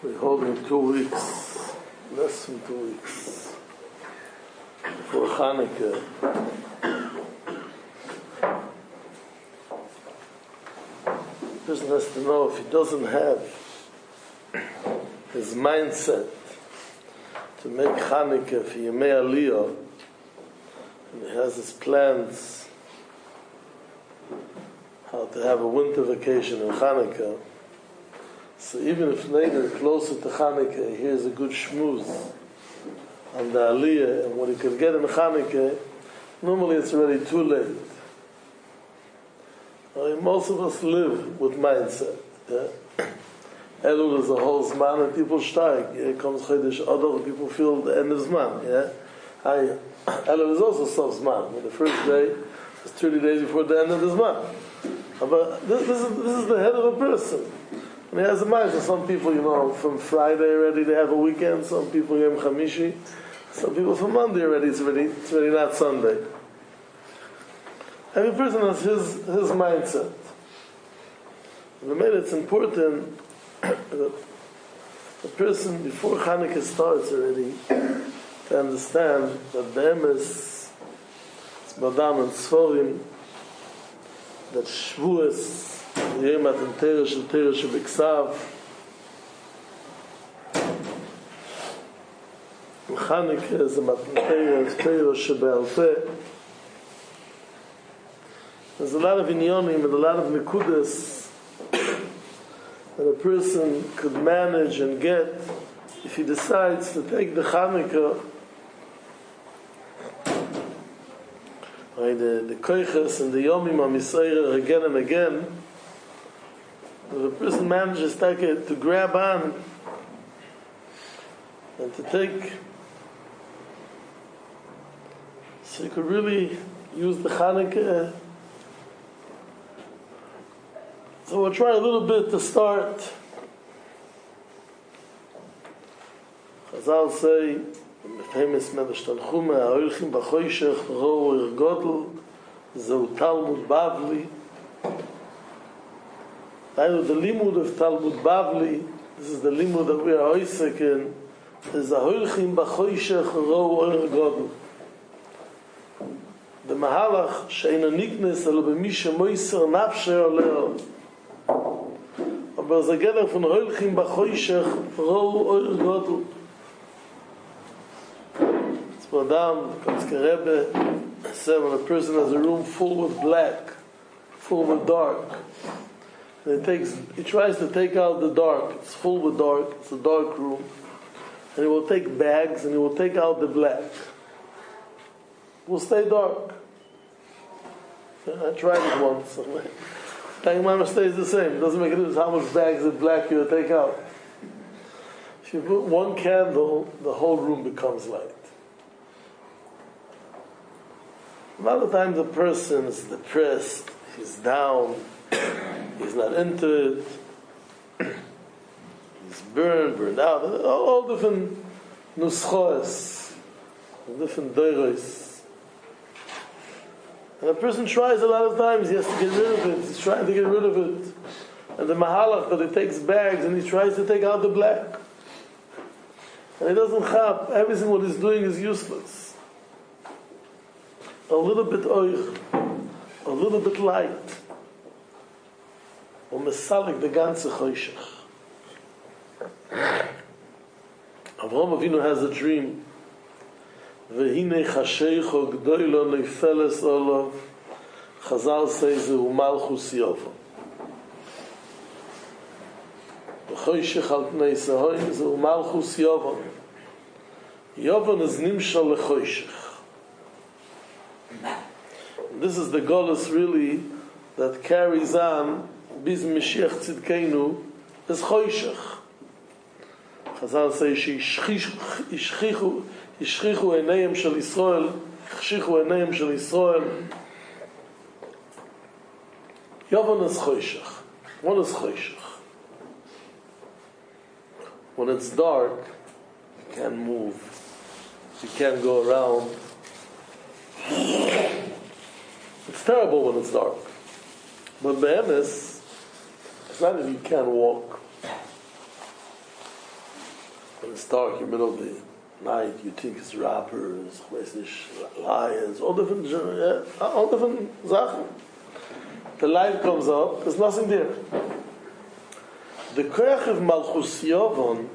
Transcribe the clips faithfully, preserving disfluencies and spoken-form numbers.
We're holding two weeks, less than two weeks, for Hanukkah. The person has to know if he doesn't have his mindset to make Hanukkah for Yemei Aliyah, and he has his plans how to have a winter vacation in Hanukkah. So even if later, closer to Hanukkah, he hears a good shmooze on the Aliyah and what he could get in Hanukkah, normally it's already too late. I mean, most of us live with mindset. Yeah? Elul is a whole Zman and people steig. Here comes Chodesh Adar, people feel the end of Zman. Yeah? I, Elul is also Sof Zman. The first day is thirty days before the end of the Zman. But this, this, is, this is the head of a person. And he has a mind. So some people, you know, from Friday already they have a weekend. Some people Yom Chamishi. Some people from Monday already. It's already it's already not Sunday. Every person has his his mindset. And the matter it's important that the person before Hanukkah starts already to understand that the emes, it's Badam and Sforim, that Shavuos. Yom Matan Torah Shel Torah Shebiksav. Chanukah is a Matan Torah Torah Shebe'al Peh. There's a lot of inyonim and a lot of nekudas that a person could manage and get if he decides to take the Chanukah, the the koiches and the yomim HaMisayra again and again. If a person manages to, to grab on and to take, so you could really use the Hanukkah. So we'll try a little bit to start. Chazal say, the famous Medrash Tanchuma, Ha'olchim b'choshech ro ir godel, zeu Talmud Bavli. I know the limud of Talmud Bavli, this is the limud that we are oisek in, is a holchim b'choshech ro or godel. The mahalach she'ena niknes alo b'misha moiser nafshe oleo. Aber es a gedach von holchim b'choshech ro or godel. It's Madam, Kotzke Rebbe said when a person has a room full with black, full with dark, and it takes, he tries to take out the dark. It's full with dark. It's a dark room. And he will take bags and he will take out the black. It will stay dark. I tried it once. Tangmama stays the same. It doesn't make a difference how much bags of black you take out. If you put one candle, the whole room becomes light. A lot of times a person is depressed, he's down, he's not into it, he's burned, burned out, all, all different nuschos, different doiros. And a person tries a lot of times, he has to get rid of it, he's trying to get rid of it. And the mahalach, that he takes bags and he tries to take out the black. And he doesn't have, everything what he's doing is useless. A little bit oil, a little bit light. Und mesalik the ganze choshech. Avraham Avinu has a dream. Vehine chashecho gdoilo neifeles olav. Chazal says zehu malchus yovo. V'choshech al pnei sehoim zehu malchus yovo. Yovo is nimshal lechoshech. This is the golus really that carries on bis Mashiach Tzidkeinu is choshech. Chazal say she ishchichu ishchichu einayim shel Yisrael, ishchichu einayim shel Yisrael. Yavon is choshech. What is choshech? When it's dark, you can't move, you can't go around. It's terrible when it's dark. But be'emes, it's not that you can't walk. When it's dark in the middle of the night, you think it's rappers, lions, all different, yeah, all different Sachen. The light comes up, there's nothing there. The koyach of Malchus Yovon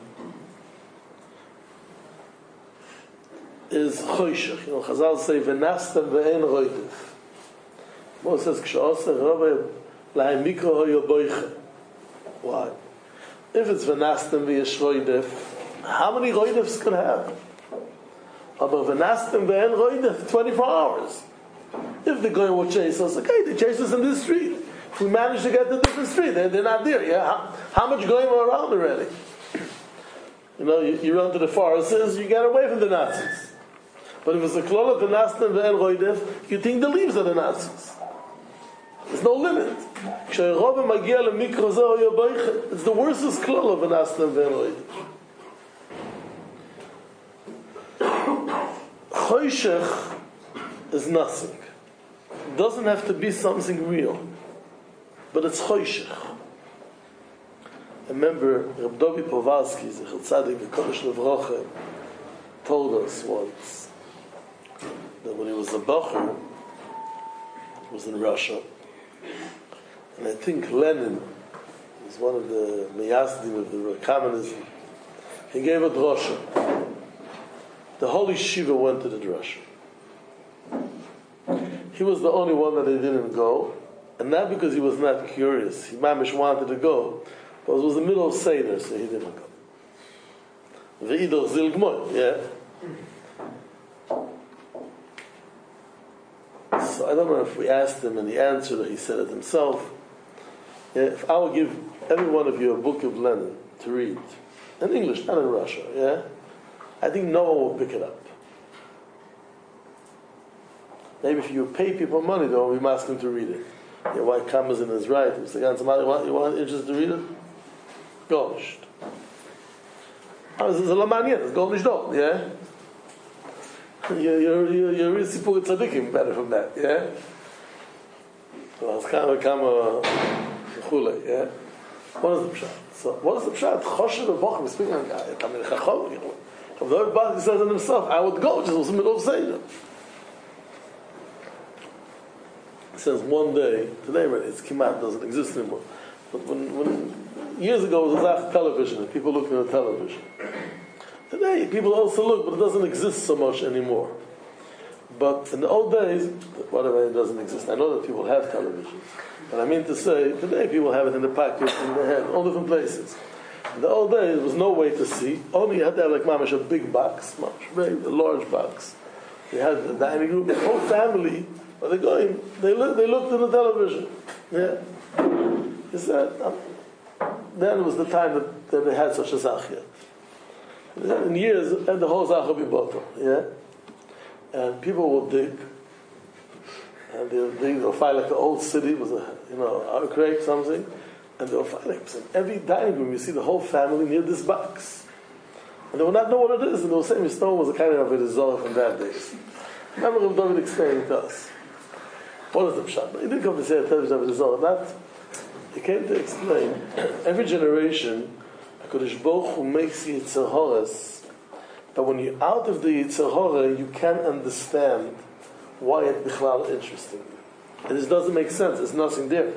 is choshech. You know, Chazal say, "V'nastem ve'en roidef." Moses says, "K'she'oser Rabbi lahem mikro hoyo boiche." Why? If it's v'nastem ve'yesh roidef, how many roidefs can have? Aber v'nastem ve'en roidef, twenty-four hours. If the guy will chase us, okay, they chase us in this street. If we manage to get to a different street, they're, they're not there. Yeah, how, how much going around already? You know, you, you run to the forests, you get away from the Nazis. But if it's a klol of the Nastim ve'en roidef, you think the leaves are the Nazis. There's no limit. It's the worstest klol of the Nastim ve'en roidef. Choshech is nothing. It doesn't have to be something real. But it's choshech. I remember Reb Dovi Povalsky, Zechel Tzadik V'Kodesh Levrocha, told us once that when he was a Bacher, he was in Russia, and I think Lenin was one of the Meyasdim of the communism. He gave a drasha. The whole yeshiva went to the drasha. He was the only one that they didn't go, and not because he was not curious. He mamish wanted to go, but it was the middle of Seder, so he didn't go. Ve'idor zil gmoy, yeah. So I don't know if we asked him and he answered or he said it himself. Yeah, if I will give every one of you a book of Lenin to read, in English, not in Russia, yeah, I think no one will pick it up. Maybe if you pay people money, though, we must ask them to read it. Yeah, why Kamazin is right. If the you want, you want interested to read it? Go. Oh, this is a Lamanian. It's Golnish Dom, yeah? You're, you're, you're, you're really Sipur Tzadikim better from that, yeah? Well, it's kind of Kama Chule, yeah? What is the Pshat? So, what is the Pshat? Choshev and Bochum is speaking on guy. I mean, Chachom, you know. If the Rebbe says in himself, I would go, just was in the middle of Seder. He says one day, today it's Kimat, doesn't exist anymore. But when, when years ago it was a television, and people looked at the television. Today people also look, but it doesn't exist so much anymore. But in the old days, whatever, it doesn't exist. I know that people have televisions, but I mean to say, today people have it in the pocket, in their head, all different places. In the old days, there was no way to see. Only you had to have like mamash a big box, mamash, very a large box. They had the dining room, the whole family. But they're going, they look, they looked at the television. Yeah. He said, um, then was the time that, that they had such a zach yet. In years, and the whole zach will be bottom. Yeah. And people will dig, and they'll dig, they'll find like the old city was a, you know, earthquake, something, and they'll find like in every dining room you see the whole family near this box. And they will not know what it is, and they will say, Mister Stone was a kind of a result from that days. Remember Rav David explaining to us. What is the pshat? He didn't come to say a television of his own. That he came to explain. Every generation, HaKadosh Baruch Hu makes Yetzer Horas, that when you're out of the Yetzer Hora, you can't understand why it's bichlal interesting. And this doesn't make sense. There's nothing there.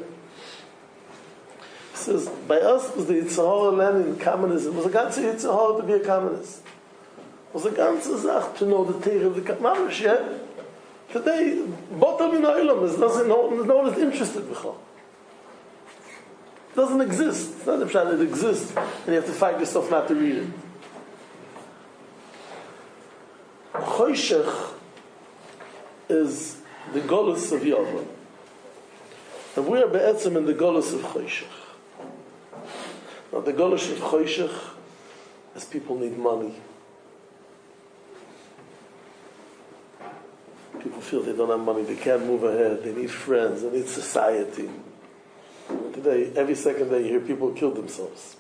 He says, by us was the Yetzer Hora land in communism. It was a ganze Yetzer Hora to be a communist. It was a ganze Zach to know the Teir of the communist, yeah? Today, bottom in Olam, there's nothing, no, no one is interested in it. It doesn't exist. It's not the pshat, it exists, and you have to fight yourself not to read it. Choshech is the golus of Yavon. And we are be'etzem in the golus of Choshech. Now, the golus of Choshech is people need money. People feel they don't have money, they can't move ahead, they need friends, they need society. Today, every second day you hear people kill themselves.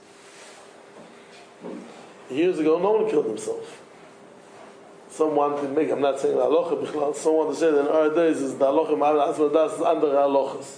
Years ago, no one killed himself. Someone to make, I'm not saying halacha bichlal, someone to say that in our days is the halacha ma'al das is under halachas.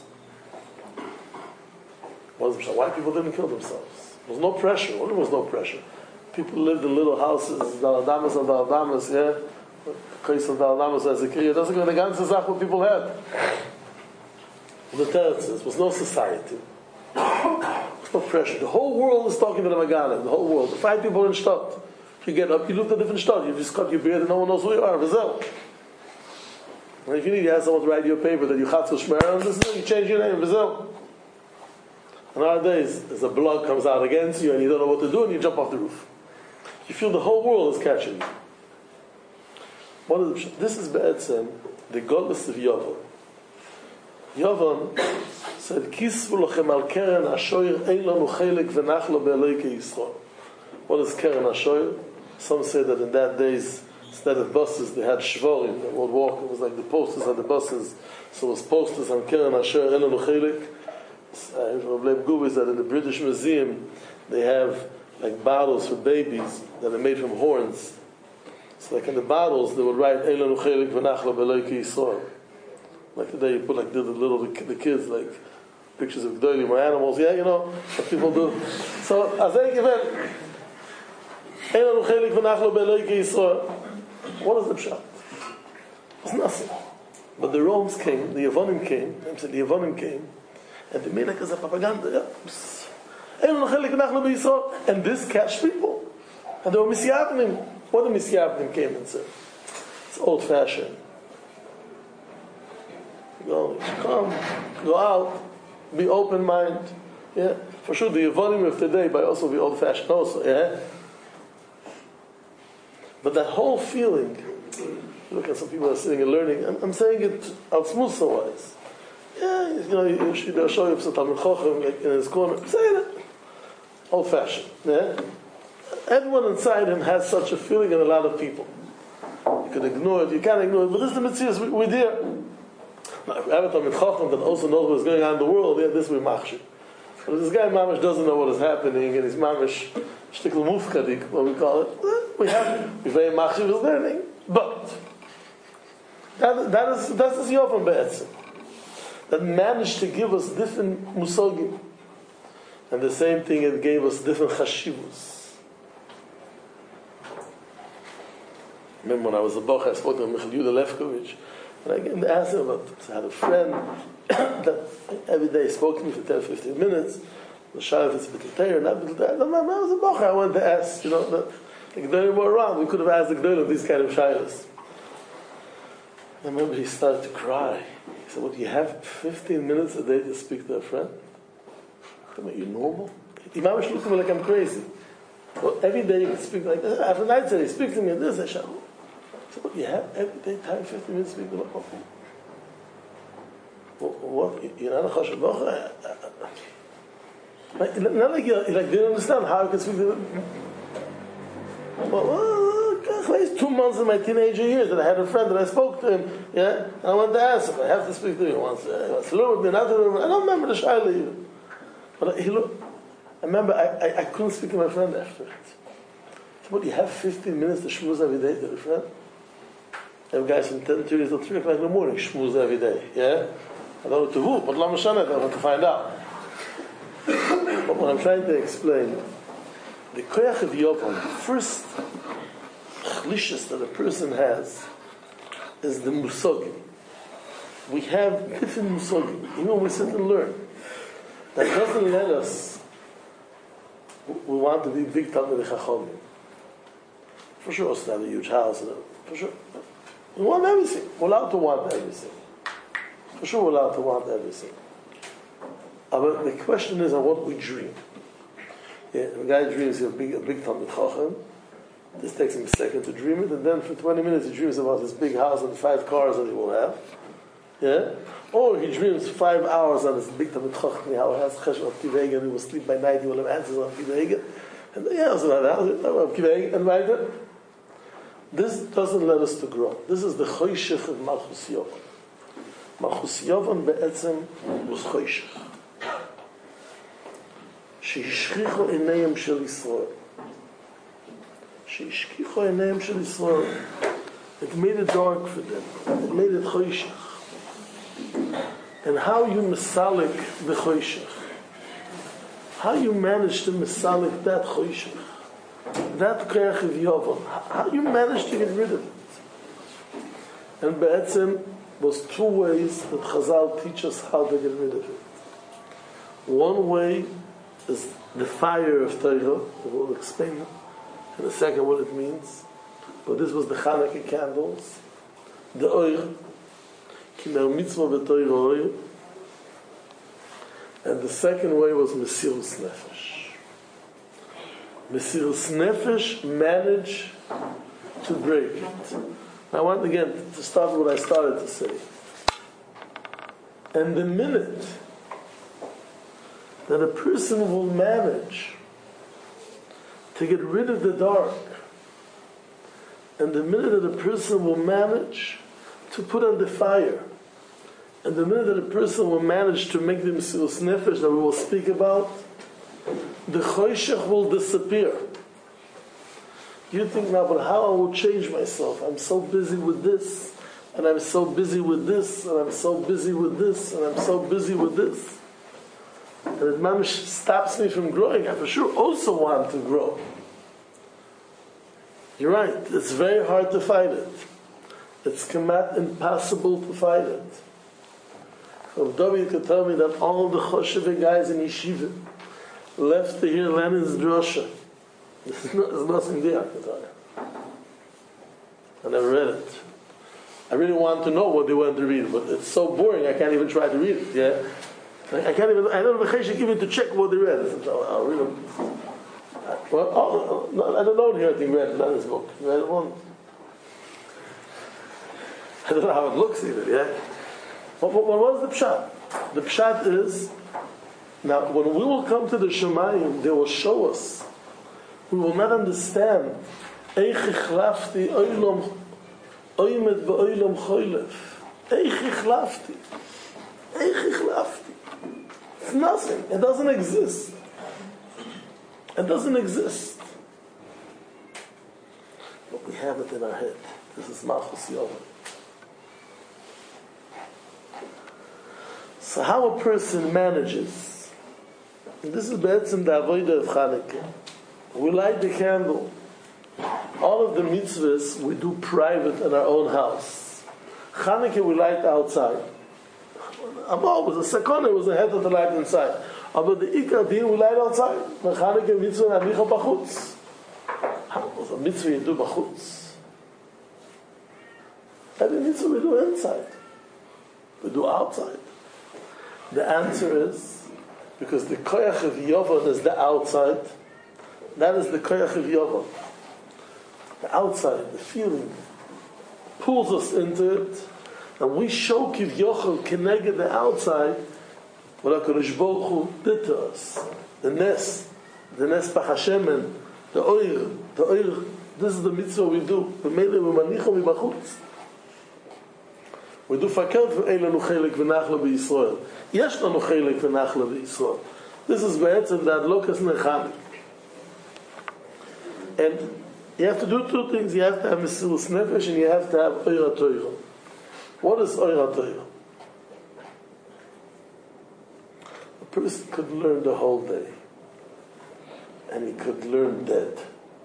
Why people didn't kill themselves? There was no pressure. There was no pressure. People lived in little houses, Daladamas and Daladamas, yeah? Kais and Daladamas as a Kriya. That's the ganze Sache what people had. The Teretzes was no society. There was no pressure. The whole world is talking to the Maganim, the whole world. The five people in Stott. You get up, you look at a different Stott, you just cut your beard and no one knows who you are. Vizel. And if you need, you have someone to write your paper that you Chatzel Shmer, and this is, you change your name, Vizel. Nowadays, as a blog comes out against you and you don't know what to do and you jump off the roof. You feel the whole world is catching you. What is it? This is Be'etzem, the godless of Yovan. Yovan said, Kisvu lochem al keren ashoyer ein lanu chelek v'nachlo be'eleike Yisrael. What is keren ashoyer? Some say that in that days, instead of buses, they had shvorim. They would walk. It was like the posters on the buses. So it was posters on keren ashoyer ein lanu chelek. Uh, Rabbi Guba is that in the British Museum they have like bottles for babies that are made from horns. So like in the bottles they would write Eilanu Chelik V'Nachla B'Eloke Yisrael. Like today you put like the, the little the, the kids like pictures of Gdolim or animals. Yeah, you know what people do. So as I give it Eilanu Chelik V'Nachla B'Eloke Yisrael. What is the pshat? It's nothing. But the Romans came, the Yavonim came, the Yavonim came. And they made like as a propaganda. And this catch people. And they were misyavnim. What the misyavnim came and said? It's old fashioned. Go, come, go out, be open minded. Yeah, for sure. The Yevonim of today, but also be old fashioned also. Yeah. But that whole feeling. Look at some people are sitting and learning. I'm, I'm saying it out smooth wise. Yeah, you know, they'll show you some Talmud Chochem in his corner. Say that. Old fashioned. Yeah? Everyone inside him has such a feeling in a lot of people. You can ignore it, you can't ignore it, but this is the Mitzvah, we're there. Now, if we have a Talmud Chochem that also knows what's going on in the world, yeah, this will be machshir. But if this guy Mamish doesn't know what is happening, and he's Mamish shtikl mufkadik, what we call it, we have, we very machshir is learning. But, that, that is, that is Yovan Be'etzim. That managed to give us different musogim. And the same thing, it gave us different chashivus. Remember when I was a boch, I spoke to Michael Yudah Lefkovich, and I asked him about it. I had a friend that every day spoke to me for ten to fifteen minutes. The shah if it's B'T'Teir, not B'T'Teir. I was a boch, I wanted to ask, you know, the, the G'dolim were around. We could have asked the G'dolim these kind of shaylas. I remember he started to cry. He said, what, you have fifteen minutes a day to speak to a friend? I mean, you normal? Imam looked at me like I'm crazy. Well, every day you can speak like this. After night today, speak to me in this, I shall. I said, what, you have every day time fifteen minutes to speak to a friend? What, you're not a chashav bocha? Not like you like, didn't understand how I can speak to them. Well, well, two months in my teenager years that I had a friend that I spoke to him, yeah, and I wanted to ask him, I have to speak to you once. He wants to learn with me, not to learn with me. I don't remember the shayla even. But he looked, I remember I, I, I couldn't speak to my friend after it. So, what, you have fifteen minutes to shmooze every day to a friend? I have guys from ten thirty till three o'clock in the morning, shmooze every day, yeah? I don't know to who, but Lama Shana, I want to find out. But what I'm trying to explain, the koyach of Yovan, the first chlishas that a person has is the musogim. We have different musogim. You know, we sit and learn. That doesn't let us, we want to be big Talmidei Chachomim. For sure, it's not a huge house. For sure. We want everything. We're allowed to want everything. For sure, we're allowed to want everything. But the question is on what we dream. Yeah, a guy dreams of a big, a big Talmid Chacham. This takes him a second to dream it, and then for twenty minutes he dreams about this big house and five cars that he will have. Yeah? Or he dreams five hours on this big Talmid Chacham, how he has Chesed of Kivega, and he will sleep by night, he will have answers on Kivega. And yeah, so that Kivega and Weiter. This doesn't let us to grow. This is the Choshech of Malchus Yovan. Malchus Yovan be'etzem was Choshech. שהשכיחו עיניהם של ישראל. שהשכיחו עיניהם של ישראל. It made it dark for them. It made it choshech. And how you mesalik the choshech? How you manage to mesalik that choshech? that koyach of Yavon, how you manage to get rid of it? And Be'etzim was two ways that Chazal teach us how to get rid of it. One way is the fire of Torah. We'll explain in a second what it means. But this was the Hanukkah candles. The oil. Kimer mitzvah v'toira oil. And the second way was Mesirus Nefesh. Mesirus Nefesh managed to break it. I want again to start with what I started to say. And the minute that a person will manage to get rid of the dark, and the minute that a person will manage to put on the fire, and the minute that a person will manage to make the Mesirus Nefesh that we will speak about, the Choshech will disappear. You think now, but how I will change myself? I'm so busy with this, and I'm so busy with this, and I'm so busy with this, and I'm so busy with this. And it mamish stops me from growing. I for sure also want to grow. You're right, it's very hard to fight it. It's kamat impossible to fight it. If David could tell me that all the Choshev guys in Yeshiva left to hear Lenin's drasha, there's, no, there's nothing there, I can tell you. I never read it. I really want to know what they went to read, but it's so boring I can't even try to read it. Yeah, I can't even. I don't have a cheshik even to check what they read. So I'll read them. Well, oh, no, I don't know here. I think read Lenin's book. You read one. I don't know how it looks either. Yeah. What, what, what was the pshat? The pshat is now when we will come to the Shemayim, they will show us. We will not understand. Eich ichlafti oilom oimet beoilom choylef. Eich ichlafti. Eich ichlafti. It's nothing. It doesn't exist. It doesn't exist. But we have it in our head. This is Malchus Yavon. So how a person manages, and this is Be'etzim the Avodah of Chanukah. We light the candle. All of the mitzvahs we do private in our own house. Chanukah we light outside. Amor was a sakona, was a head of the light inside. But the ikar din we light outside. The Chanukah mitzvah namicha b'chutz. How was a mitzvah you do b'chutz? Every mitzvah we do inside. We do outside. The answer is because the koyach of Yavon is the outside. That is the koyach of Yavon. The outside, the feeling, pulls us into it, and we show Kiv Yochel Keneged the outside what HaKadosh Baruch Hu did to us. The Nes, the Nes Pachashemen, the Oir, the Oir. This is the mitzvah we do. We made it with Manichom Ibachutz. We do fakert for Eilanu Chelik V'Nachla B'Yisrael. Yesh Lanu Chelik V'Nachla B'Yisrael. This is Be'etzim that Lokas Nechami. And you have to do two things. You have to have Mesirus Nefesh and you have to have Oira Torah. What is Oira Torah? A person could learn the whole day. And he could learn dead.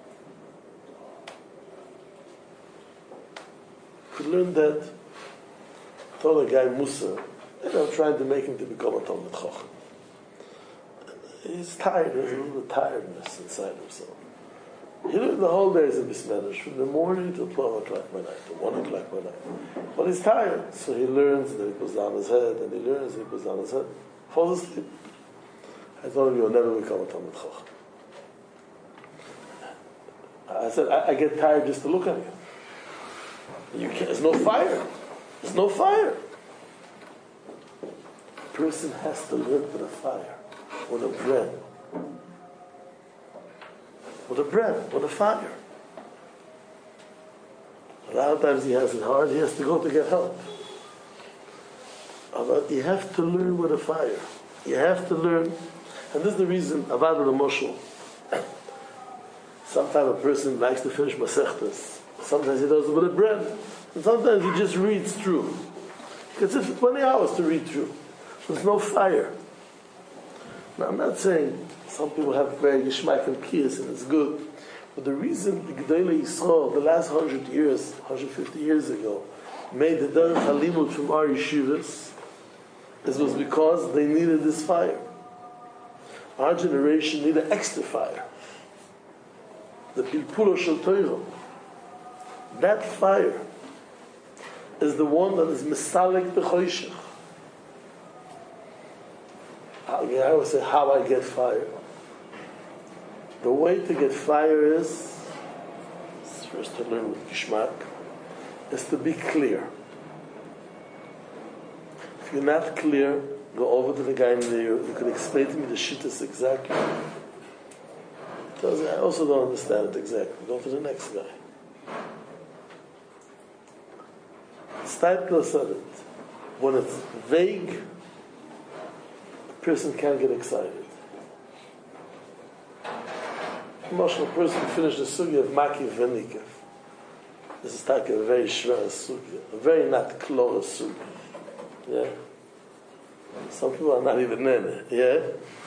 Could learn dead. Told a guy Musa, and I'm trying to make him to become a Talmid Chacham. He's tired. There's a little bit of tiredness inside himself. He learned the whole day as a mismanaged, from the morning till twelve o'clock by night, to one o'clock by night. But he's tired, so he learns, and then he puts down his head, and he learns, and he puts down his head, falls asleep. I told him, you'll never become a Talmid Chacham. I said, I, I get tired just to look at you. You can't, there's no fire. There's no fire. A person has to live with a fire, with a bread. With a bread, with a fire. A lot of times he has it hard, he has to go to get help. But you have to learn with a fire. You have to learn, and this is the reason, Avad L'Moshel. Sometimes a person likes to finish Masechtas. Sometimes he does it with a bread. And sometimes he just reads through. Because it's twenty hours to read through. There's no fire. Now I'm not saying some people have very Yishmaik and Kiyas and it's good. But the reason the Gedolei Yisrael, the last hundred years, one hundred fifty years ago, made the Derech HaLimud from our yeshivas, it was because they needed this fire. Our generation needed extra fire. The Pilpulo Shel Torah. That fire is the one that is Misalik B'choshech. I always say how I get fire. The way to get fire is, first to learn with Gishmak, is to be clear. If you're not clear, go over to the guy in there. You can explain to me the shittas exactly. He tells me, I also don't understand it exactly. Go to the next guy. Steipler said it. When it's vague, a person can't get excited. Most of a person finished the sugya of Maki Venikev. This is like a very shver sugya, a very not close sugya. Yeah? Some people are not even in it. Yeah?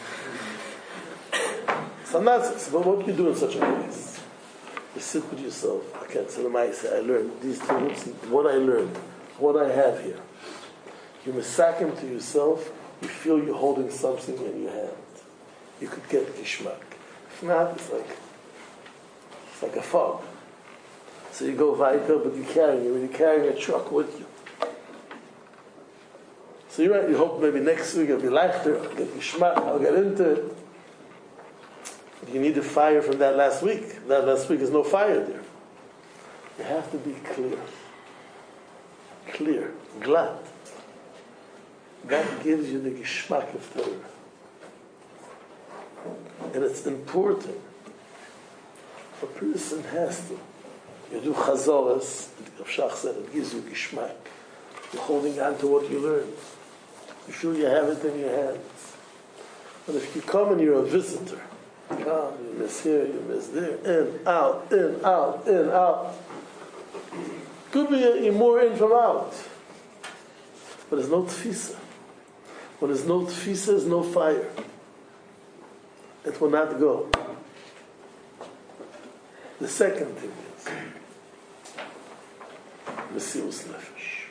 So that's it. But what do you do in such a place? You sit with yourself. I can't say the say I learned these things, what I learned, what I have here. You masakim to yourself, you feel you're holding something in your hand. You could get gishmak. If not, it's like it's like a fog. So you go weiter, but you're carrying it. When you're carrying a truck with you. So you're right, you hope maybe next week it'll be lighter, I'll get gishmak, I'll get into it. But you need the fire from that last week. That last week is no fire there. You have to be clear. Clear. Glad. That gives you the gishmak of Torah. And it's important. A person has to. You do chazoras, Rav Shach said, it gives you gishmak. You're holding on to what you learned. You feel you have it in your hands. But if you come and you're a visitor, you come, you miss here, you miss there, in, out, in, out, in, out. Could be you're more in from out. But there's no tfisa. When there's no tfisa, there's no fire. It will not go. The second thing is Mesirus Nefesh.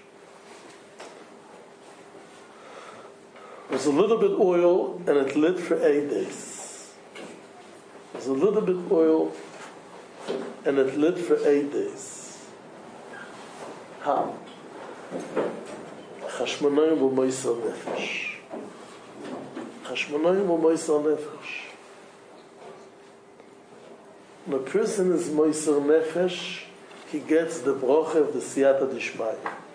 There's a little bit oil and it lit for eight days. There's a little bit oil and it lit for eight days. How? Chashmonoyim v'moisar nefesh. Chashmonoyim v'moisar nefesh. When a person is moisar nefesh, he gets the broche of the siyata dishmaya.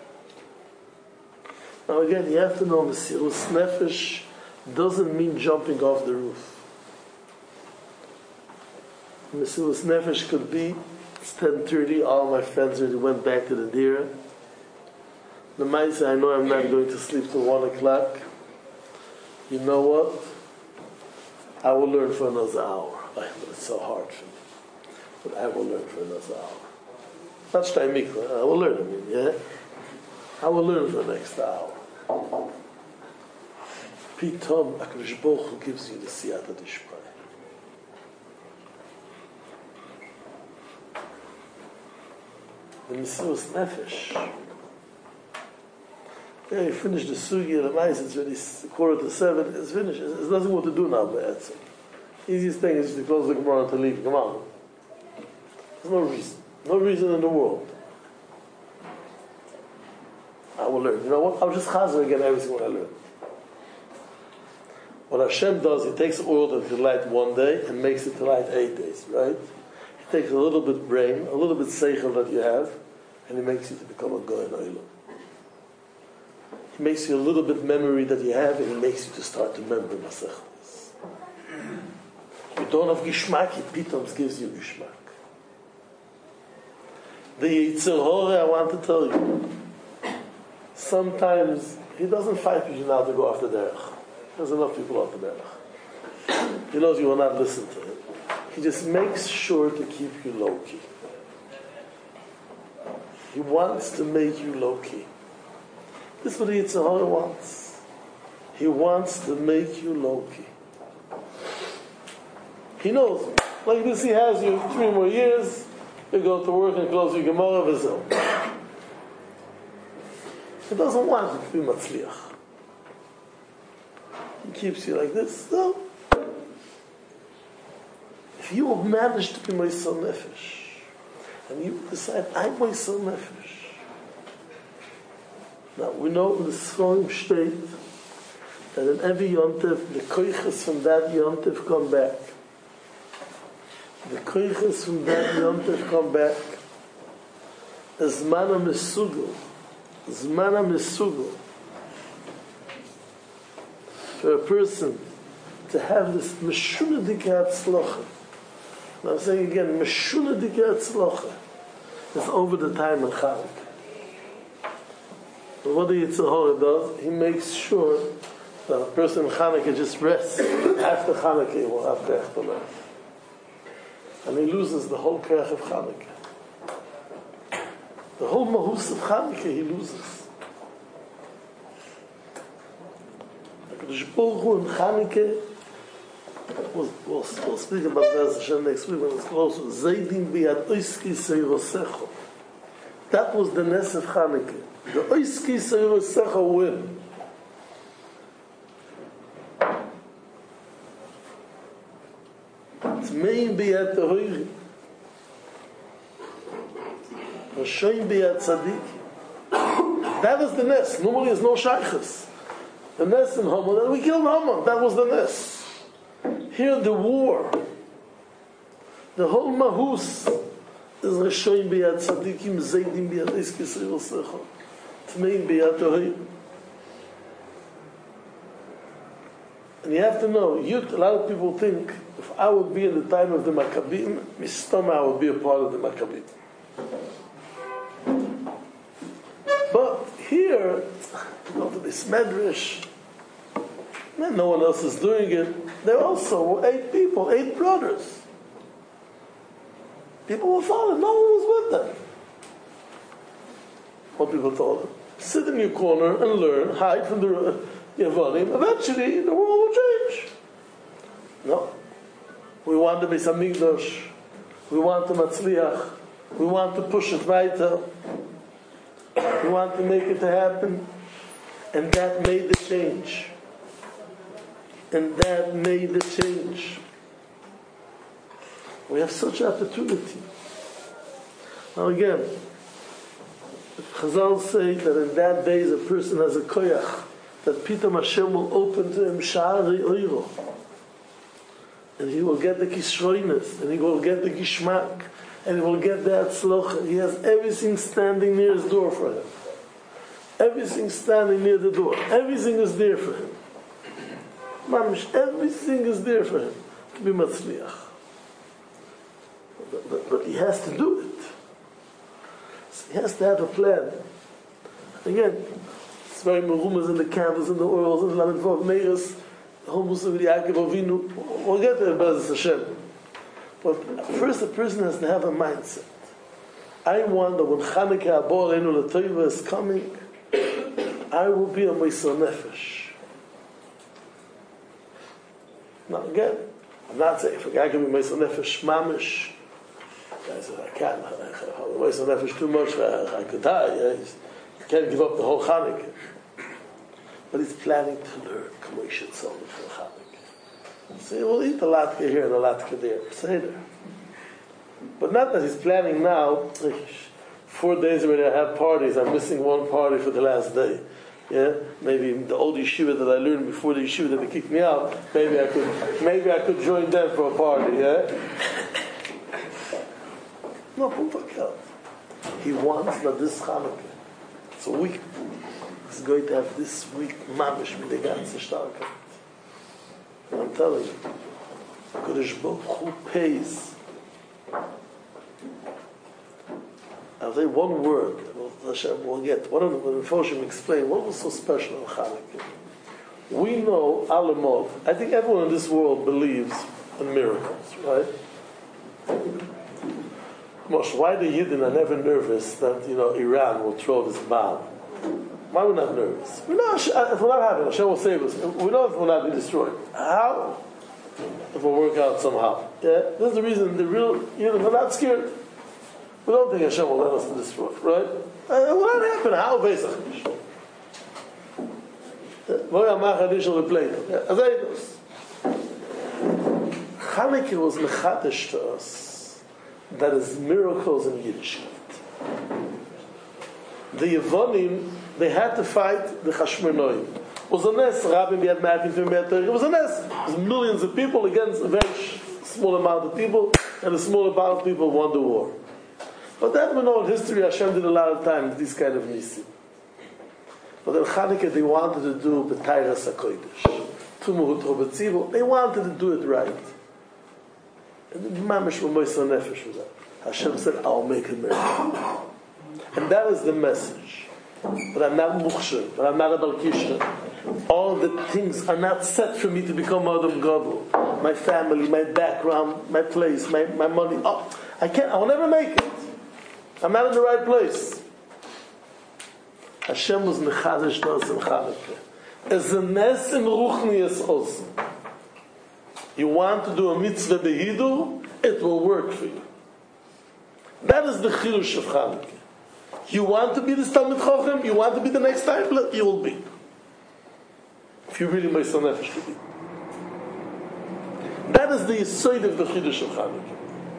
Now again, you have to know Mesirus Nefesh doesn't mean jumping off the roof. Mesirus Nefesh could be, it's ten thirty, all my friends already went back to the dira. The might say, I know I'm not going to sleep till one o'clock. You know what? I will learn for another hour. But it's so hard for me. But I will learn for another hour. Not Shtei Mikra, I will learn, I mean, yeah? I will learn for the next hour. Pitom, HaKadosh Baruch Hu gives you the siyata dishmaya. The Mesirus Nefesh. Yeah, you finish the sugi, the mice, it's really quarter to seven, it's finished. There's nothing more to do now, but easiest thing is to close the Gemara and to leave. Come on. There's no reason. No reason in the world. I will learn. You know what? I'll just chazer again everything what I learn. What Hashem does, He takes oil that He light one day and makes it to light eight days, right? He takes a little bit brain, a little bit seichel that you have, and He makes you to become a goy in oilam. He makes you a little bit memory that you have, and He makes you to start to remember Masechtas. You don't have Gishmak, He Pitoms gives you Gishmak. The Yetzer Hora, I want to tell you, sometimes he doesn't fight with you now to go after derech. There's enough people after derech. He knows you will not listen to him. He just makes sure to keep you low key. He wants to make you low key. This is what the Yetzer Hora wants. He wants to make you low key. He knows Like this, he has you three more years. You go to work and close your Gemara v'zeh. He doesn't want you to be matzliach. He keeps you like this. So, if you have managed to be Moisel Nefesh, and you decide, I'm Moisel Nefesh. Now, we know in the Sforim state that in every Yontif, the koiches from that Yontif come back. The koiches from that Yontif come back. As Zman HaMesugel. Zman HaMesugel. For a person to have this Meshuna Dikei Hatzlocha. Now I'm saying again, Meshuna Dikei Hatzlocha is over the time in Chanukah. But what the Yetzer Hara does, he makes sure that a person in Chanukah just rests. After Chanukah, he will have Kerech to life. And he loses the whole Kerech of Chanukah. The whole Mahus of Chanukah he loses. HaKadosh Baruch Hu in Chanukah, we'll, we'll, we'll speak about that Hashem next week when it's closer. Zaydim biyad oiski seirosecho. That was the Ness of Chanukah. The oiski seirosecho win. Tmeim biyad tehoiri. Hashem biyad tzadiki. That is the Ness. Normally there's no shaykhs. The Ness in Haman, and we killed Haman. That was the Ness. Here the war, the whole Mahus is Hashem biyad tzadikim, Zaydim biyad oiski seirosecho. Tmeim biyad tehoiri. And you have to know, you, a lot of people think, if I would be in the time of the Maccabim, Mistama, I would be a part of the Maccabim. But here, you go to this Medrash, and no one else is doing it. There also were eight people, eight brothers. People were following, no one was with them. What people told them? Sit in your corner and learn, hide from the Yevonim. Eventually, the world will change. No. We want the Beis HaMikdash. We want the Matzliach. We want to push it weiter. We want to make it to happen. And that made the change. And that made the change. We have such opportunity. Now again, Chazal say that in that days a person has a koyach, that Pitam Hashem will open to him Sha'arei Oiro. And he will get the Kishroinus, and he will get the Gishmak, and he will get the Atzlocha. He has everything standing near his door for him. Everything standing near the door. Everything is there for him. Mamish, everything is there for him to be Matzliach. But, but, but he has to do it. So he has to have a plan. Again, it's very merumas in the candles and the oils and the Lamed Vav Meiros, the whole Muslim of the Yaakov Avinu. We'll get there, Be'ez Hashem. But first, a person has to have a mindset. I want that when Chanukah Abor Enu L'Toiva is coming, I will be a Moisel Nefesh. Now again, I'm not saying if a guy can be Moisel Nefesh Mamish, I said I can't. Moisel Nefesh too much. I, I could die. Yeah? I can't give up the whole Chanukah. But he's planning to learn Kamosh Tzolin for Chanukah. So he will eat a latka here and a latka there. Seder. But not that he's planning now. Four days already I have parties. I'm missing one party for the last day. Yeah, maybe the old yeshiva that I learned before the yeshiva that they kicked me out. Maybe I could, maybe I could join them for a party. Yeah. No, he wants that this Chanukah, it's a week. He's going to have this week mamish with the ganze Starkheit. And I'm telling you, Kodesh Baruch Hu pays. I'll say one word. Hashem will get. One of the Mephoshim explain what was so special in Chanukah. We know Alamot. I think everyone in this world believes in miracles, right? Moshe, why the Yidden are never nervous that you know Iran will throw this bomb? Why are we not nervous? We know if we're not having Hashem will save us. We know if we'll not be destroyed. How? it will work out somehow. Yeah, this is the reason. The real, you know, we're not scared. We don't think Hashem will let us destroy, right? Uh, what happened? How Pesach? Voy amach additional replaying. As I was, Chanukah was mechadish to us. That is miracles in Yiddishkeit. The Yevonim, they had to fight the Chashmonoim. It was a nest. Rabbim had mapping to Meter. It was a nest. It was millions of people against a very small amount of people, and a small amount of people won the war. But that we know in history, Hashem did a lot of times these kind of nisim. But in Chanukah, they wanted to do B'tayras HaKodesh. Tumah U'Tov. They wanted to do it right. And the Mamish V'Moisa Nefesh was that. Hashem said, I'll make a miracle. And that is the message. But I'm not Mukhshir, but I'm not a Balkishra. All the things are not set for me to become Adam Gadol. My family, my background, my place, my, my money. Oh, I can't, I'll never make it. I'm not in the right place. Hashem was Mechadish Nos in Chanukah. As a nes in Ruchnias Oz. You want to do a mitzvah behidu, it will work for you. That is the chirush of Chanukah. You want to be the Talmid Chochem, you want to be the next time, you will be. If you really make some nefesh to be. That is the yisoid of the chirush of Chanukah.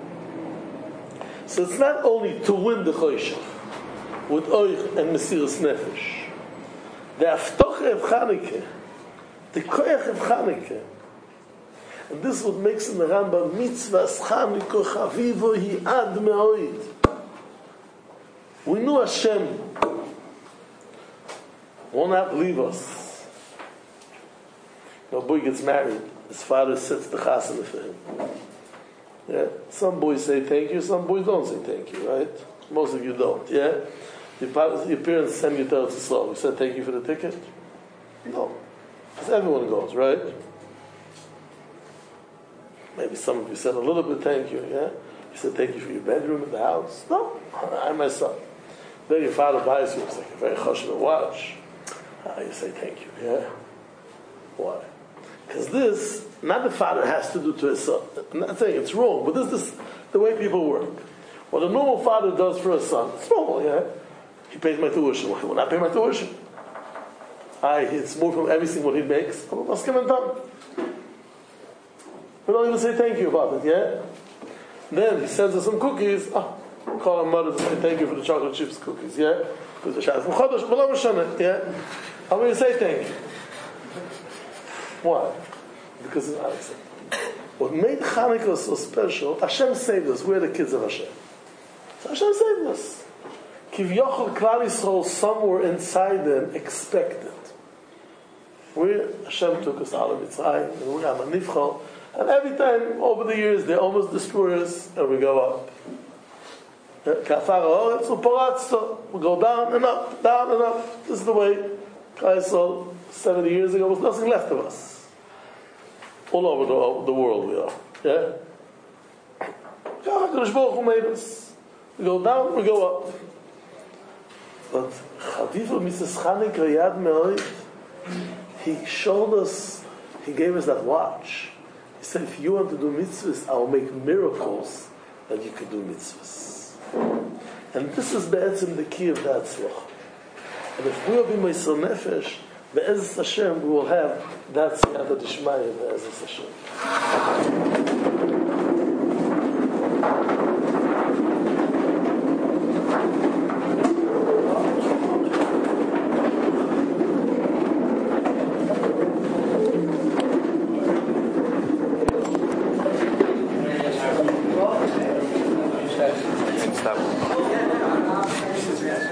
So it's not only to win the choshech with oich and mesiras nefesh. The aftoche of Chanukah, the koyach of Chanukah, and this is what makes in the Rambam mitzvahs Chanukah chavivo hi ad me'oid. We knew Hashem will not leave us. No boy gets married, his father sets the chasana for him. Yeah, some boys say thank you, some boys don't say thank you, right? Most of you don't. Yeah, your parents, your parents send you to Eretz Yisrael. You said thank you for the ticket. No, because everyone goes, right? Maybe some of you said a little bit thank you. Yeah, you said thank you for your bedroom in the house. No, I myself. Then your father buys you, it's like a very chashuv watch. Ah, you say thank you. Yeah, why? Because this, not the father has to do to his son. I'm not saying it's wrong, but this is the way people work. What a normal father does for a son, it's normal, yeah? He pays my tuition. Well, he will not pay my tuition. I, it's more from everything what he makes. I must give him done. We don't even say thank you about it, yeah? Then he sends us some cookies. Ah, call our mother to say thank you for the chocolate chips cookies, yeah? Because the Shabbos Chodesh, but I'm yeah? How will you say thank you? Why? Because it's Alex. What made Chanukah so special, Hashem saved us. We're the kids of Hashem. So Hashem saved us. Kivyochel Klal Yisrael somewhere inside them expected. We, Hashem took us out of Mitzrayim, and we have a nifchal, and every time over the years they almost destroy us, and we go up. Kafar ha'oretz u'poratzto. We go down and up, down and up. This is the way Klal Yisrael seventy years ago was nothing left of us. All over the, the world we are. Yeah? HaKadosh Baruch Hu made us. We go down, we go up. But Chaviva Misas Chanukah Yad Me'oid, he showed us, he gave us that watch. He said, if you want to do mitzvahs, I will make miracles that you can do mitzvahs. And this is be'etzim the key of that tzlach. And if we will be Meisel Nefesh, Be'ezes Hashem, we will have that Siyata Dishmaya Be'ezes Hashem. Stop.